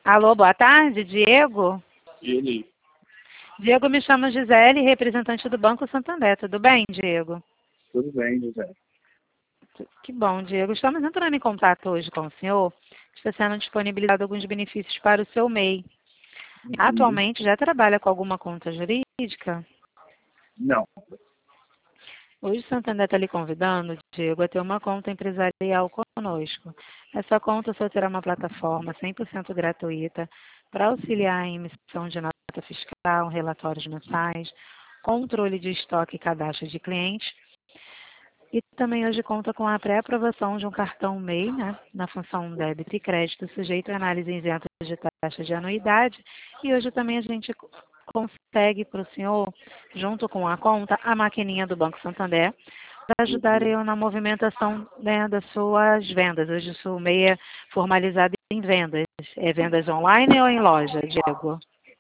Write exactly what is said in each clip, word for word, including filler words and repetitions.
Alô, boa tarde, Diego? Ele. Diego, me chamo Gisele, representante do Banco Santander. Tudo bem, Diego? Tudo bem, José. Que bom, Diego. Estamos entrando em contato hoje com o senhor. Está sendo disponibilizado alguns benefícios para o seu M E I. Uhum. Atualmente, já trabalha com alguma conta jurídica? Não. Hoje o Santander está lhe convidando, Diego, a ter uma conta empresarial conosco. Essa conta só terá uma plataforma cem por cento gratuita para auxiliar em emissão de nota fiscal, relatórios mensais, controle de estoque e cadastro de clientes. E também hoje conta com a pré-aprovação de um cartão M E I, né, na função débito e crédito, sujeito a análise isenta de taxa de anuidade. E hoje também a gente consegue para o senhor, junto com a conta, a maquininha do Banco Santander, para ajudar Uhum. eu na movimentação, né, das suas vendas. Hoje o seu M E I é formalizado em vendas. É vendas online ou em loja, Diego?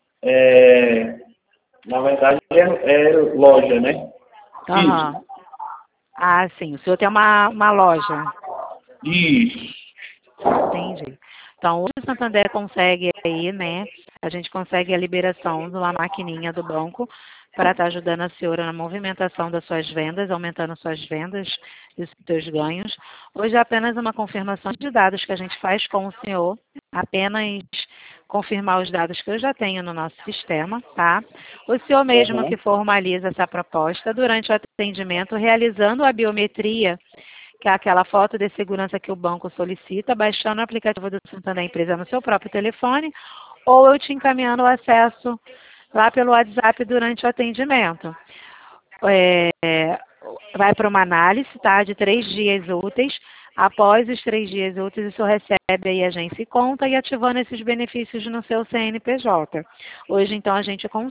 É, na verdade, é, é loja, né? Isso. Aham. Ah, sim. O senhor tem uma, uma loja. Isso. Entendi. Então, hoje o Santander consegue aí, né? A gente consegue a liberação de uma maquininha do banco para estar ajudando a senhora na movimentação das suas vendas, aumentando suas vendas e os seus ganhos. Hoje é apenas uma confirmação de dados que a gente faz com o senhor, apenas confirmar os dados que eu já tenho no nosso sistema, tá? O senhor mesmo Uhum. que formaliza essa proposta durante o atendimento, realizando a biometria, que é aquela foto de segurança que o banco solicita, baixando o aplicativo do Santander Empresa no seu próprio telefone, ou eu te encaminhando o acesso lá pelo WhatsApp durante o atendimento. É, vai para uma análise, tá, de três dias úteis. Após os três dias úteis, o senhor recebe aí a agência e conta e ativando esses benefícios no seu C N P J. Hoje, então, a gente